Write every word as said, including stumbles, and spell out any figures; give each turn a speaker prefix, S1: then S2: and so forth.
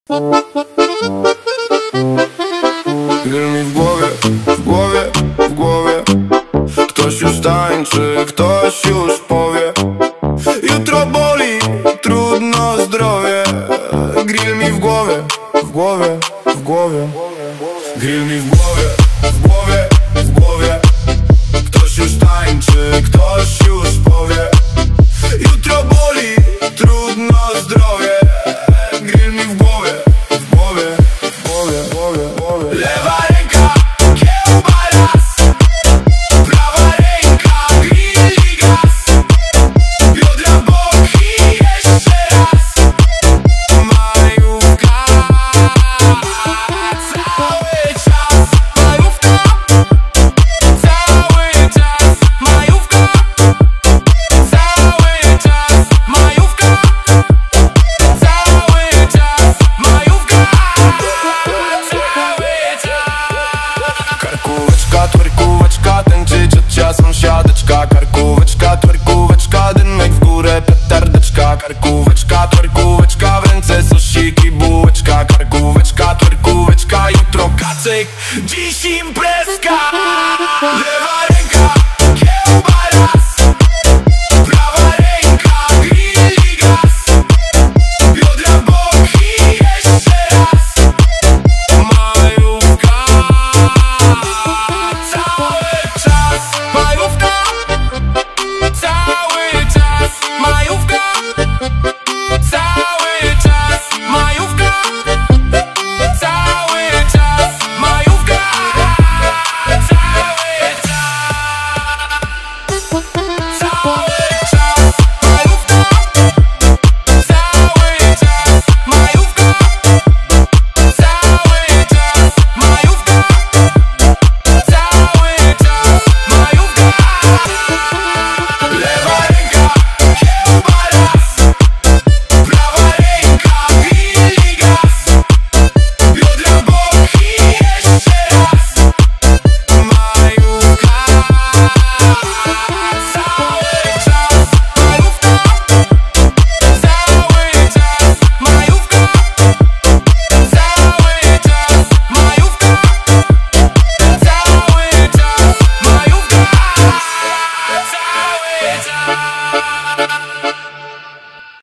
S1: Grill mi w głowie, w głowie, w głowie. Ktoś już tańczy, ktoś już powie. Jutro boli, trudno zdrowie. Grill mi w głowie, w głowie, w głowie. Grill mi w głowie, w głowie, w głowie. Ktoś już tańczy, ktoś już powie. Jutro boli, trudno zdrowie.